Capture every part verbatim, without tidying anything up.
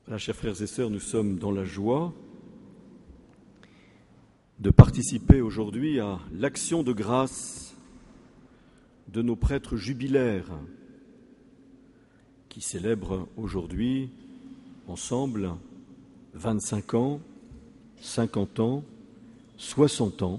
Voilà, chers frères et sœurs, nous sommes dans la joie de participer aujourd'hui à l'action de grâce de nos prêtres jubilaires qui célèbrent aujourd'hui ensemble vingt-cinq ans, cinquante ans, soixante ans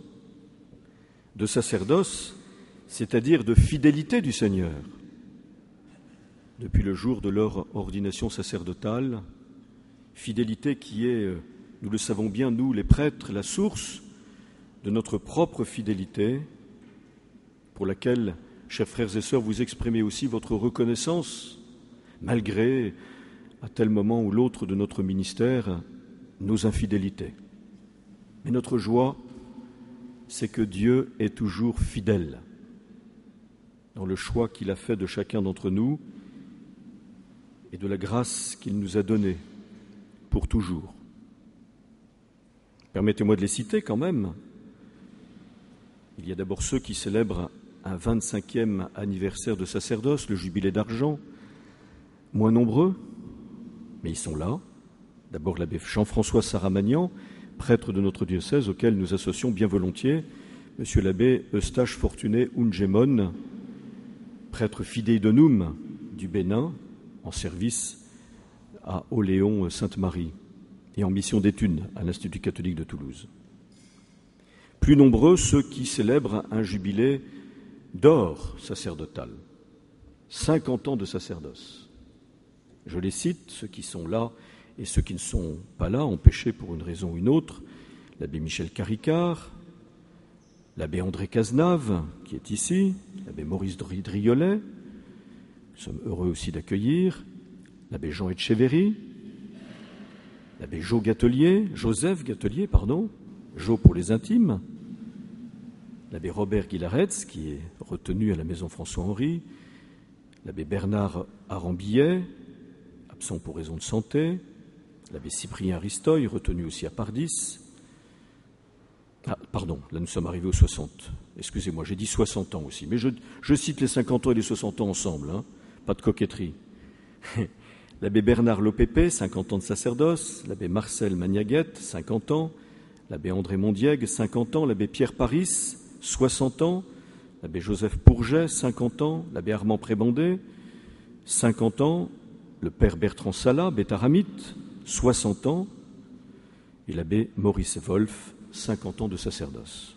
de sacerdoce, c'est-à-dire de fidélité du Seigneur. Depuis le jour de leur ordination sacerdotale, fidélité qui est, nous le savons bien, nous les prêtres, la source de notre propre fidélité, pour laquelle, chers frères et sœurs, vous exprimez aussi votre reconnaissance, malgré, à tel moment ou l'autre de notre ministère, nos infidélités. Mais notre joie, c'est que Dieu est toujours fidèle dans le choix qu'il a fait de chacun d'entre nous et de la grâce qu'il nous a donnée pour toujours. Permettez-moi de les citer quand même. Il y a d'abord ceux qui célèbrent un vingt-cinquième anniversaire de sacerdoce, le jubilé d'argent, moins nombreux, mais ils sont là. D'abord l'abbé Jean-François Saramagnan, prêtre de notre diocèse, auquel nous associons bien volontiers monsieur l'abbé Eustache Fortuné Ungemon, prêtre fidei donum du Bénin, en service à Oléon Sainte-Marie et en mission d'études à l'Institut catholique de Toulouse. Plus nombreux ceux qui célèbrent un jubilé d'or sacerdotal, cinquante ans de sacerdoce. Je les cite, ceux qui sont là et ceux qui ne sont pas là, empêchés pour une raison ou une autre, l'abbé Michel Caricard, l'abbé André Cazenave, qui est ici, l'abbé Maurice Driolet, nous sommes heureux aussi d'accueillir, l'abbé Jean Etcheverry, l'abbé Jo Gatelier, Joseph Gatelier, pardon, Jo pour les intimes, l'abbé Robert Guilaretz, qui est retenu à la maison François-Henri, l'abbé Bernard Arambillet, absent pour raison de santé, l'abbé Cyprien Ristoy, retenu aussi à Pardis. Ah, pardon, là nous sommes arrivés aux soixante. Excusez-moi, j'ai dit soixante ans aussi. Mais je, je cite les cinquante ans et les soixante ans ensemble, hein, pas de coquetterie. L'abbé Bernard Lopépé, cinquante ans de sacerdoce, l'abbé Marcel Magnaguette, cinquante ans, l'abbé André Mondiègue, cinquante ans, l'abbé Pierre Paris, soixante ans, l'abbé Joseph Pourget, cinquante ans, l'abbé Armand Prébandé, cinquante ans, le père Bertrand Sala, bétaramite, soixante ans, et l'abbé Maurice Wolf, cinquante ans de sacerdoce.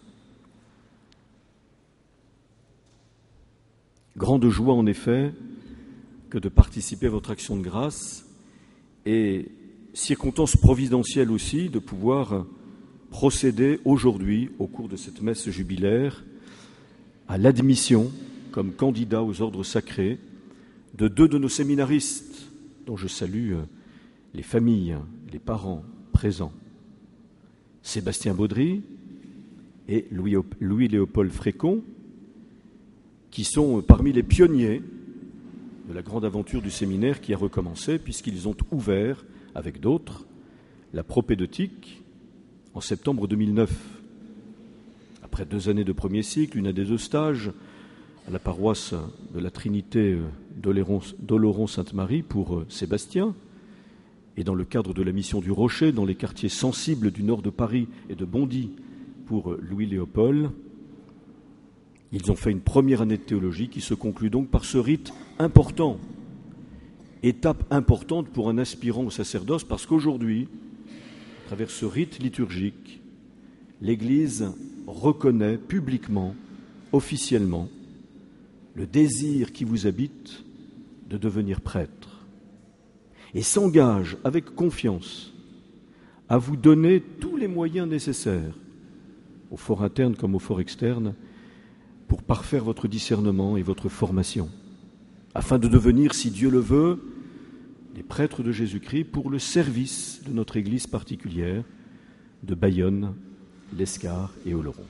Grande joie, en effet, que de participer à votre action de grâce et circonstance providentielle aussi de pouvoir procéder aujourd'hui, au cours de cette messe jubilaire, à l'admission comme candidat aux ordres sacrés de deux de nos séminaristes, dont je salue les familles, les parents présents, Sébastien Baudry et Louis, Louis-Léopold Frécon, qui sont parmi les pionniers de la grande aventure du séminaire qui a recommencé, puisqu'ils ont ouvert, avec d'autres, la propédeutique en septembre deux mille neuf. Après deux années de premier cycle, une année de stage à la paroisse de la Trinité d'Oloron-Sainte-Marie pour Sébastien, et dans le cadre de la mission du Rocher, dans les quartiers sensibles du nord de Paris et de Bondy pour Louis-Léopold, ils ont fait une première année de théologie qui se conclut donc par ce rite important, étape importante pour un aspirant au sacerdoce, parce qu'aujourd'hui, à travers ce rite liturgique, l'Église reconnaît publiquement, officiellement, le désir qui vous habite de devenir prêtre et s'engage avec confiance à vous donner tous les moyens nécessaires, au fort interne comme au fort externe, pour parfaire votre discernement et votre formation, afin de devenir, si Dieu le veut, des prêtres de Jésus-Christ pour le service de notre Église particulière de Bayonne, l'Escar et Oloron.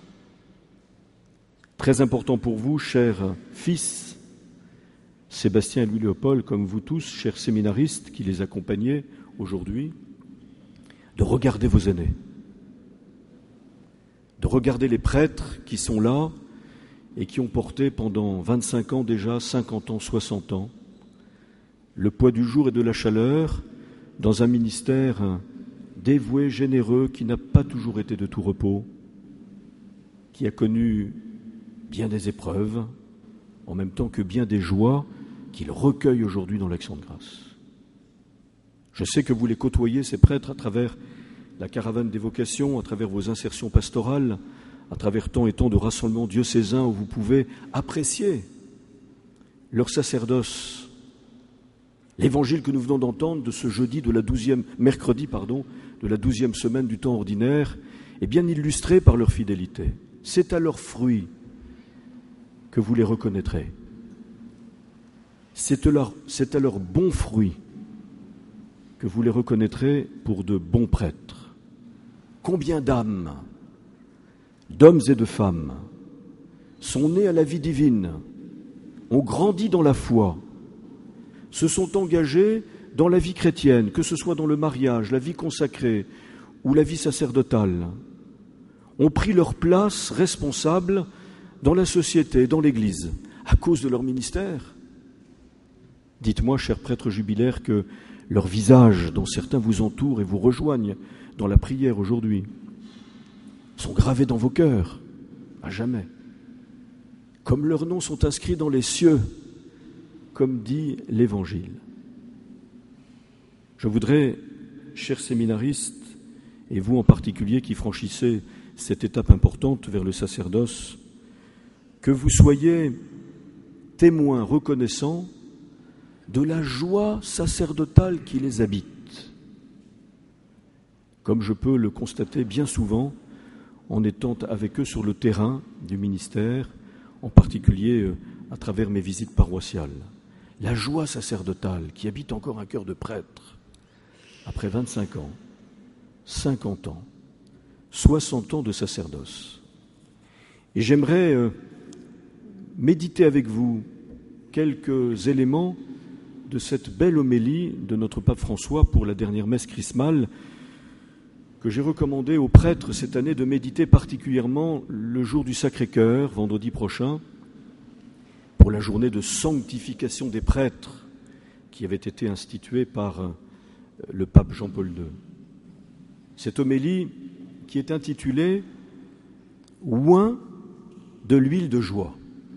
Très important pour vous, chers fils, Sébastien et Louis-Léopold, comme vous tous, chers séminaristes qui les accompagnez aujourd'hui, de regarder vos aînés, de regarder les prêtres qui sont là et qui ont porté pendant vingt-cinq ans déjà, cinquante ans, soixante ans, le poids du jour et de la chaleur dans un ministère dévoué, généreux, qui n'a pas toujours été de tout repos, qui a connu bien des épreuves, en même temps que bien des joies qu'il recueille aujourd'hui dans l'Action de grâce. Je sais que vous les côtoyez, ces prêtres, à travers la caravane des vocations, à travers vos insertions pastorales, à travers tant et tant de rassemblements diocésains où vous pouvez apprécier leur sacerdoce. L'évangile que nous venons d'entendre de ce jeudi, de la douzième, mercredi, pardon, de la douzième semaine du temps ordinaire, est bien illustré par leur fidélité. C'est à leurs fruits que vous les reconnaîtrez. C'est à leur, c'est à leurs bons fruits que vous les reconnaîtrez pour de bons prêtres. Combien d'âmes, d'hommes et de femmes, sont nés à la vie divine, ont grandi dans la foi, se sont engagés dans la vie chrétienne, que ce soit dans le mariage, la vie consacrée ou la vie sacerdotale, ont pris leur place responsable dans la société, dans l'Église, à cause de leur ministère. Dites-moi, chers prêtres jubilaires, que leurs visages, dont certains vous entourent et vous rejoignent dans la prière aujourd'hui, sont gravés dans vos cœurs, à jamais. Comme leurs noms sont inscrits dans les cieux, comme dit l'Évangile. Je voudrais, chers séminaristes, et vous en particulier qui franchissez cette étape importante vers le sacerdoce, que vous soyez témoins reconnaissants de la joie sacerdotale qui les habite, comme je peux le constater bien souvent en étant avec eux sur le terrain du ministère, en particulier à travers mes visites paroissiales. La joie sacerdotale qui habite encore un cœur de prêtre, après vingt-cinq ans, cinquante ans, soixante ans de sacerdoce. Et j'aimerais euh, méditer avec vous quelques éléments de cette belle homélie de notre pape François pour la dernière messe chrismale que j'ai recommandé aux prêtres cette année de méditer particulièrement le jour du Sacré-Cœur, vendredi prochain, pour la journée de sanctification des prêtres qui avait été instituée par le pape Jean-Paul deux. Cette homélie qui est intitulée « Oint de l'huile de joie ».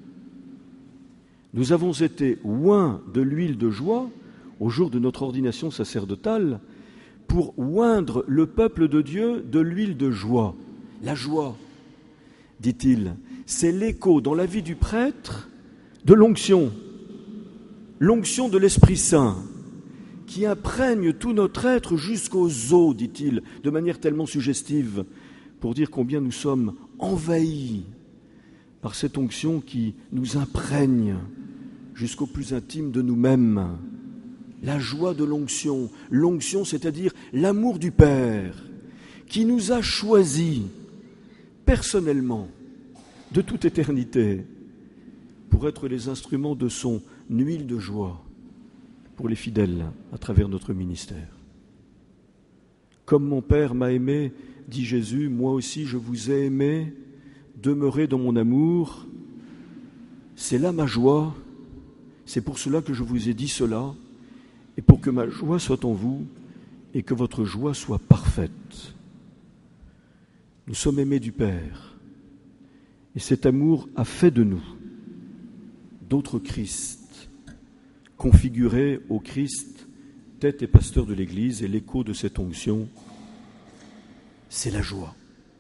Nous avons été oints de l'huile de joie au jour de notre ordination sacerdotale pour oindre le peuple de Dieu de l'huile de joie. La joie, dit-il, c'est l'écho dans la vie du prêtre de l'onction, l'onction de l'Esprit Saint, qui imprègne tout notre être jusqu'aux os, dit-il, de manière tellement suggestive, pour dire combien nous sommes envahis par cette onction qui nous imprègne jusqu'au plus intime de nous-mêmes. La joie de l'onction, l'onction, c'est-à-dire l'amour du Père, qui nous a choisis personnellement, de toute éternité, pour être les instruments de son huile de joie pour les fidèles à travers notre ministère. Comme mon Père m'a aimé, dit Jésus, moi aussi je vous ai aimé, demeurez dans mon amour. C'est là ma joie, c'est pour cela que je vous ai dit cela, et pour que ma joie soit en vous et que votre joie soit parfaite. Nous sommes aimés du Père, et cet amour a fait de nous d'autres Christ, configurés au Christ, tête et pasteur de l'Église, et l'écho de cette onction, c'est la joie.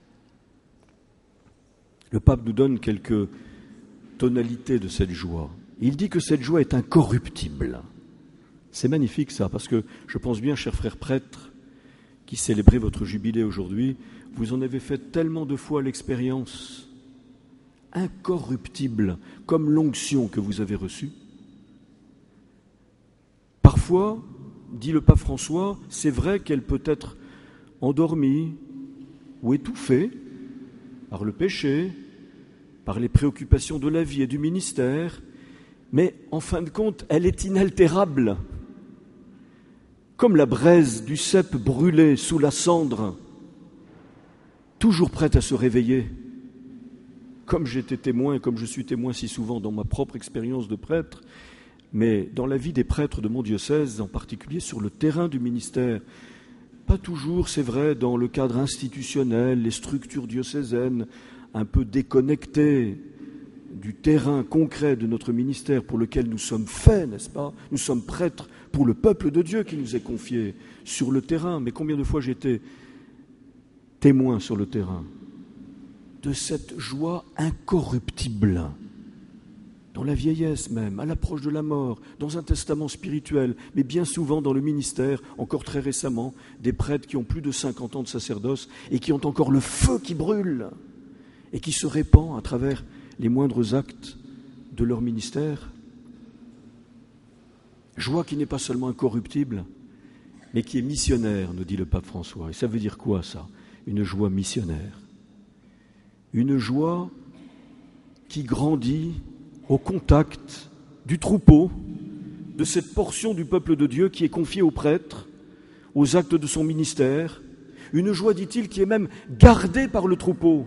Le pape nous donne quelques tonalités de cette joie. Il dit que cette joie est incorruptible. C'est magnifique ça, parce que je pense bien, chers frères prêtres, qui célébrez votre jubilé aujourd'hui, vous en avez fait tellement de fois l'expérience. Incorruptible, comme l'onction que vous avez reçue. Parfois, dit le pape François, c'est vrai qu'elle peut être endormie ou étouffée par le péché, par les préoccupations de la vie et du ministère, mais en fin de compte, elle est inaltérable, comme la braise du cep brûlée sous la cendre, toujours prête à se réveiller. Comme j'étais témoin, et comme je suis témoin si souvent dans ma propre expérience de prêtre, mais dans la vie des prêtres de mon diocèse, en particulier sur le terrain du ministère. Pas toujours, c'est vrai, dans le cadre institutionnel, les structures diocésaines un peu déconnectées du terrain concret de notre ministère pour lequel nous sommes faits, n'est-ce pas? Nous sommes prêtres pour le peuple de Dieu qui nous est confié sur le terrain. Mais combien de fois j'ai été témoin sur le terrain de cette joie incorruptible, dans la vieillesse même, à l'approche de la mort, dans un testament spirituel, mais bien souvent dans le ministère, encore très récemment, des prêtres qui ont plus de cinquante ans de sacerdoce et qui ont encore le feu qui brûle et qui se répand à travers les moindres actes de leur ministère. Joie qui n'est pas seulement incorruptible, mais qui est missionnaire, nous dit le pape François. Et ça veut dire quoi, ça? Une joie missionnaire. Une joie qui grandit au contact du troupeau, de cette portion du peuple de Dieu qui est confiée aux prêtres, aux actes de son ministère. Une joie, dit-il, qui est même gardée par le troupeau.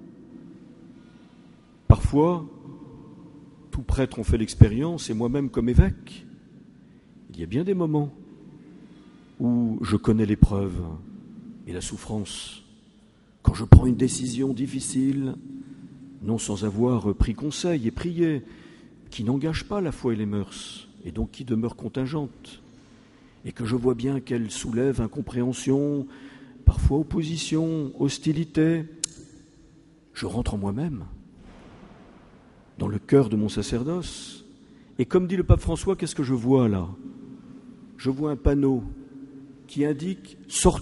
Parfois, tout prêtre en fait l'expérience, et moi-même comme évêque, il y a bien des moments où je connais l'épreuve et la souffrance. Quand je prends une décision difficile, non sans avoir pris conseil et prié, qui n'engage pas la foi et les mœurs, et donc qui demeure contingente, et que je vois bien qu'elle soulève incompréhension, parfois opposition, hostilité, je rentre en moi-même, dans le cœur de mon sacerdoce. Et comme dit le pape François, qu'est-ce que je vois là? Je vois un panneau qui indique « Sortie ».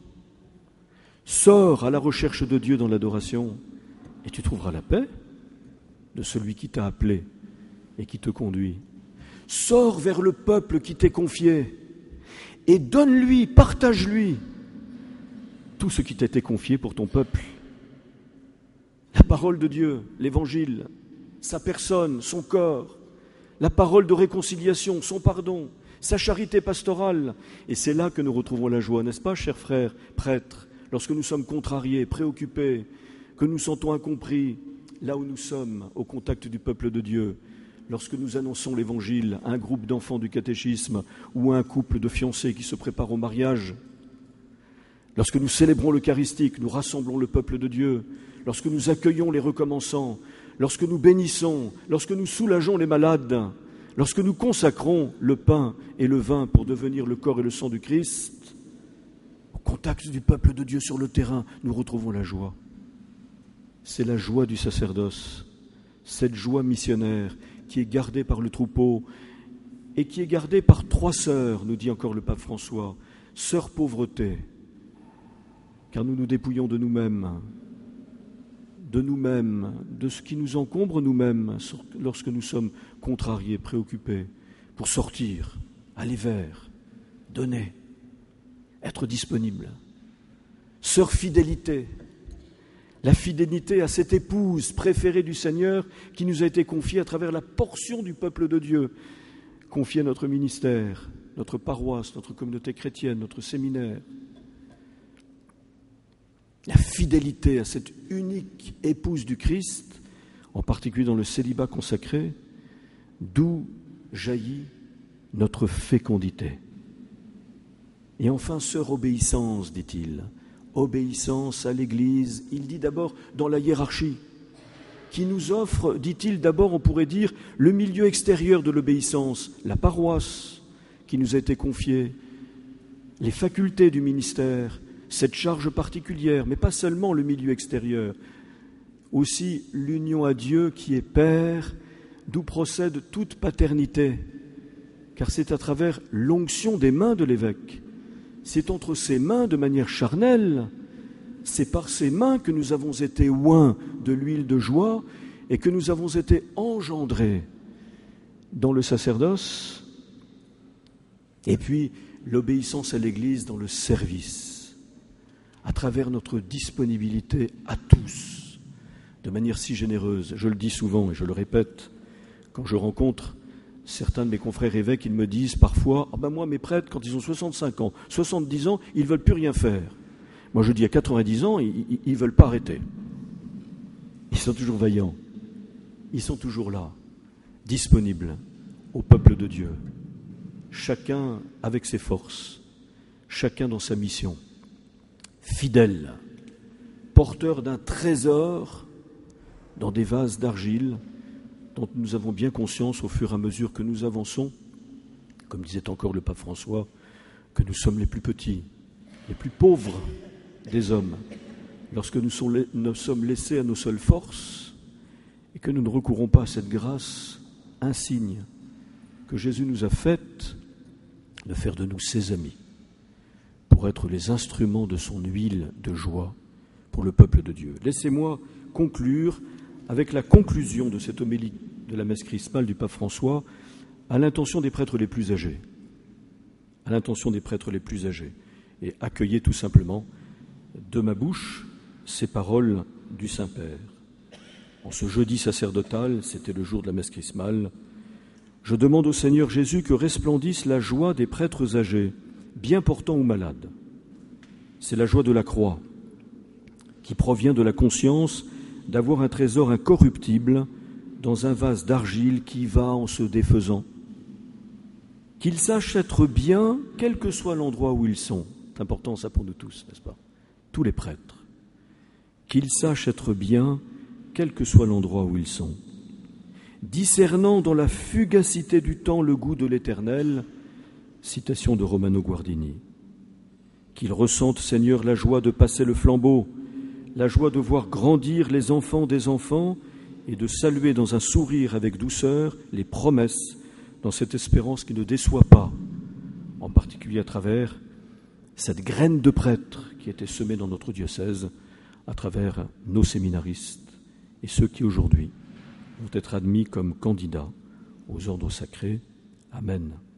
Sors à la recherche de Dieu dans l'adoration et tu trouveras la paix de celui qui t'a appelé et qui te conduit. Sors vers le peuple qui t'est confié et donne-lui, partage-lui tout ce qui t'a été confié pour ton peuple. La parole de Dieu, l'évangile, sa personne, son corps, la parole de réconciliation, son pardon, sa charité pastorale. Et c'est là que nous retrouvons la joie, n'est-ce pas, chers frères, prêtres? Lorsque nous sommes contrariés, préoccupés, que nous sentons incompris, là où nous sommes, au contact du peuple de Dieu, lorsque nous annonçons l'Évangile à un groupe d'enfants du catéchisme ou à un couple de fiancés qui se préparent au mariage, lorsque nous célébrons l'Eucharistique, nous rassemblons le peuple de Dieu, lorsque nous accueillons les recommençants, lorsque nous bénissons, lorsque nous soulageons les malades, lorsque nous consacrons le pain et le vin pour devenir le corps et le sang du Christ, au contact du peuple de Dieu sur le terrain, nous retrouvons la joie. C'est la joie du sacerdoce, cette joie missionnaire qui est gardée par le troupeau et qui est gardée par trois sœurs, nous dit encore le pape François, sœurs pauvreté, car nous nous dépouillons de nous-mêmes, de nous-mêmes, de ce qui nous encombre nous-mêmes lorsque nous sommes contrariés, préoccupés, pour sortir, aller vers, donner, être disponible. Sœur fidélité, la fidélité à cette épouse préférée du Seigneur qui nous a été confiée à travers la portion du peuple de Dieu, confiée à notre ministère, notre paroisse, notre communauté chrétienne, notre séminaire. La fidélité à cette unique épouse du Christ, en particulier dans le célibat consacré, d'où jaillit notre fécondité. Et enfin, sœur obéissance, dit-il, obéissance à l'Église, il dit d'abord dans la hiérarchie, qui nous offre, dit-il d'abord, on pourrait dire, le milieu extérieur de l'obéissance, la paroisse qui nous a été confiée, les facultés du ministère, cette charge particulière, mais pas seulement le milieu extérieur, aussi l'union à Dieu qui est Père, d'où procède toute paternité, car c'est à travers l'onction des mains de l'évêque, c'est entre ses mains de manière charnelle, c'est par ses mains que nous avons été oints de l'huile de joie et que nous avons été engendrés dans le sacerdoce, et puis l'obéissance à l'Église dans le service, à travers notre disponibilité à tous, de manière si généreuse. Je le dis souvent et je le répète, quand je rencontre certains de mes confrères évêques, ils me disent parfois « Ah ben moi, mes prêtres, quand ils ont soixante-cinq ans, soixante-dix ans, ils ne veulent plus rien faire. » Moi, je dis à quatre-vingt-dix ans, ils ne veulent pas arrêter. Ils sont toujours vaillants. Ils sont toujours là, disponibles au peuple peuple de Dieu, chacun avec ses forces, chacun dans sa mission, fidèle, porteur d'un trésor dans des vases d'argile dont nous avons bien conscience au fur et à mesure que nous avançons, comme disait encore le pape François, que nous sommes les plus petits, les plus pauvres des hommes, lorsque nous sommes laissés à nos seules forces et que nous ne recourons pas à cette grâce insigne que Jésus nous a faite de faire de nous ses amis, pour être les instruments de son huile de joie pour le peuple de Dieu. Laissez-moi conclure avec la conclusion de cette homélie de la messe chrismale du pape François à l'intention des prêtres les plus âgés, à l'intention des prêtres les plus âgés, et accueillez tout simplement de ma bouche ces paroles du Saint-Père. En ce jeudi sacerdotal, c'était le jour de la messe chrismale, je demande au Seigneur Jésus que resplendisse la joie des prêtres âgés, bien portants ou malades. C'est la joie de la croix, qui provient de la conscience d'avoir un trésor incorruptible dans un vase d'argile qui va en se défaisant. Qu'ils sachent être bien, quel que soit l'endroit où ils sont. C'est important ça pour nous tous, n'est-ce pas? Tous les prêtres. Qu'ils sachent être bien, quel que soit l'endroit où ils sont. Discernant dans la fugacité du temps le goût de l'éternel, citation de Romano Guardini. Qu'ils ressentent, Seigneur, la joie de passer le flambeau, la joie de voir grandir les enfants des enfants et de saluer dans un sourire avec douceur les promesses dans cette espérance qui ne déçoit pas, en particulier à travers cette graine de prêtres qui était semée dans notre diocèse, à travers nos séminaristes et ceux qui aujourd'hui vont être admis comme candidats aux ordres sacrés. Amen.